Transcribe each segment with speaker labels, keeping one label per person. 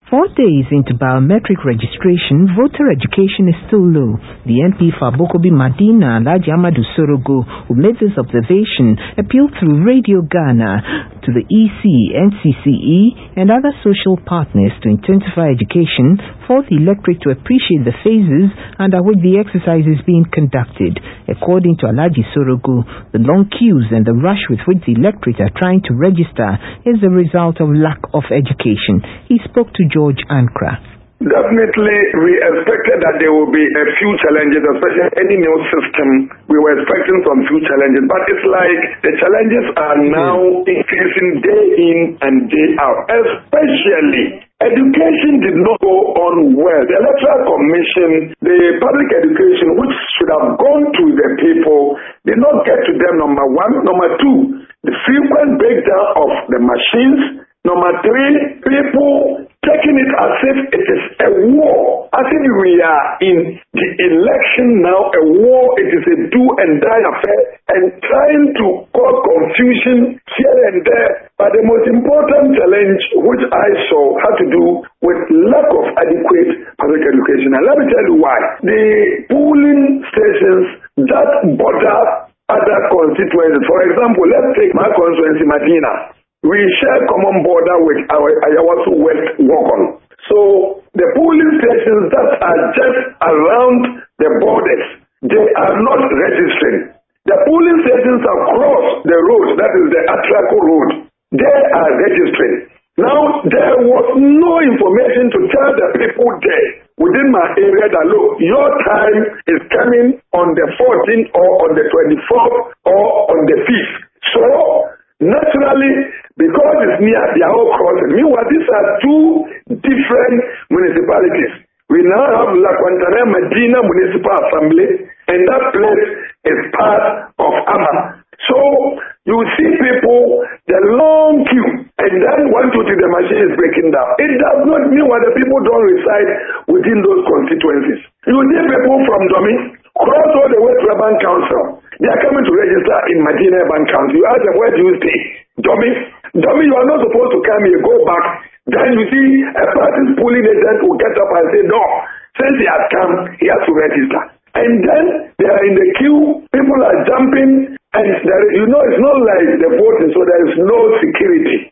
Speaker 1: 4 days into biometric registration, voter education is still low. The MP for Abokobi Madina, Alhaji Amadou Sorogo, who made this observation, appealed through Radio Ghana to the EC, NCCE, and other social partners to intensify education for the electorate to appreciate the phases under which the exercise is being conducted. According to Alhaji Sorogo, the long queues and the rush with which the electorate are trying to register is the result of lack of education. He spoke to George Ankra.
Speaker 2: Definitely, we expected that there will be a few challenges, especially any new system. We were expecting some few challenges, but it's like the challenges are now increasing day in and day out. Especially, education did not go on well. The Electoral Commission, the public education, which should have gone to the people, did not get to them, number one. Number two, the frequent breakdown of the machines. Number three, people taking it as if it is a war. As if we are in the election now, a war, it is a do and die affair, and trying to cause confusion here and there. But the most important challenge which I saw had to do with lack of adequate public education. And let me tell you why. The polling stations that border other constituencies, for example, let's take my constituency, Madina. We share common border with our Ayawasu West Wagon. So the polling stations that are just around the borders, they are not registering. The polling stations across the road, that is the Atraco Road, they are registering. Now, there was no information to tell the people there within my area that, look, your time is coming on the 14th or on the 24th or on the 5th. So, naturally, because it's near their whole crossing. Meanwhile, these are two different municipalities. We now have La Quantana Medina Municipal Assembly, and that place is part of Ama. So, you see people, the long queue, and then 1, 2, 3, the machine is breaking down. It does not mean what the people don't reside within those constituencies. You see people from Domi, cross all the way to Urban Council. They are coming to register in Medina Urban Council. You ask them, where do you stay? Domi, you are not supposed to come here, go back. Then you see a person's polling agent will get up and say, no, since he has come, he has to register. And then they are in the queue, people are jumping, and it's not like the voting, so there is no security.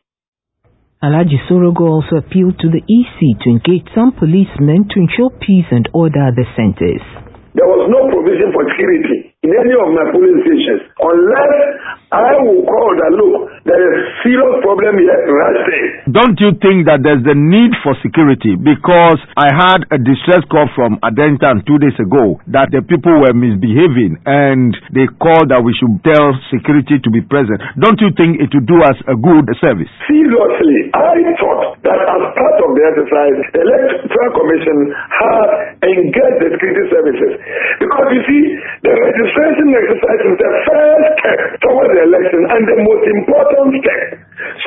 Speaker 1: Alhaji Sorogo also appealed to the EC to engage some policemen to ensure peace and order at the centers.
Speaker 2: There was no provision for security in any of my polling stations unless I will call that, look, there is a serious problem here right there.
Speaker 3: Don't you think that there's the need for security? Because I had a distress call from Adentan 2 days ago that the people were misbehaving and they called that we should tell security to be present. Don't you think it would do us a good service?
Speaker 2: Seriously, I thought that as part of the exercise, the Electoral Commission had engaged the security services. Because you see, the registration exercise is the first step towards the election and the most important step. So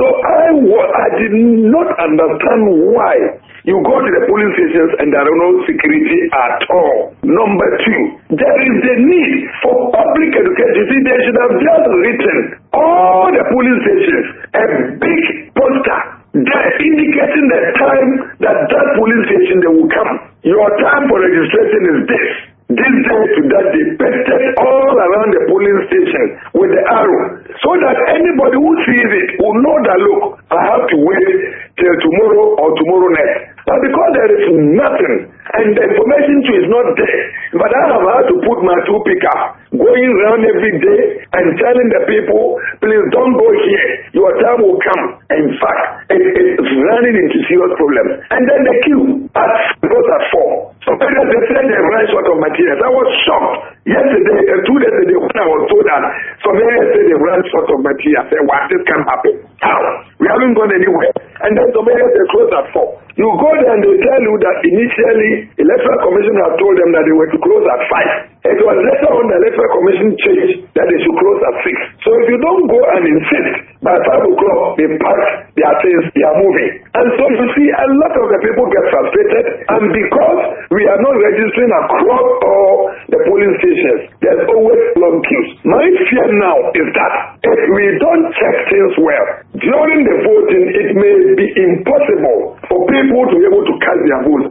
Speaker 2: I did not understand why you go to the polling stations and there are no security at all. Number two, there is the need for public education. You see, they should have just written all the polling stations a big poster there indicating the time that polling station they will come. Your time for registration is this. This day to that day, pasted all around the polling station with the arrow, so that anybody who sees it will know that, look, I have to wait till tomorrow or tomorrow next. But because there is nothing and the information too is not there, but I have had to put my two pickup going around every day and telling the people, please don't go here, your time will come. In fact, it's running into serious problems. And then the queue goes at 4. So because they said they ran short of materials, I was shocked. Yesterday, 2 days ago, when I was told that some areas said they ran short of material, I said, wow, this can't happen. How? We haven't gone anywhere. And then some areas they closed at 4. You go there and they tell you that initially, Electoral Commission had told them that they were to close at 5. It was later on the Electoral Commission changed that they should close at 6. So if you don't go and insist, by 5 o'clock, they pack their things, they are moving. And so you see, a lot of the people get frustrated, and because we are not registering across all the polling stations, there's always long queues. My fear now is that if we don't check things well, during the voting, it may be impossible for people to be able to cast their votes.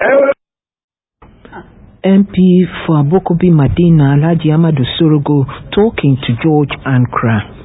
Speaker 1: MP for Abokobi Madina Alhaji Amadu Sorogo talking to George Ankra.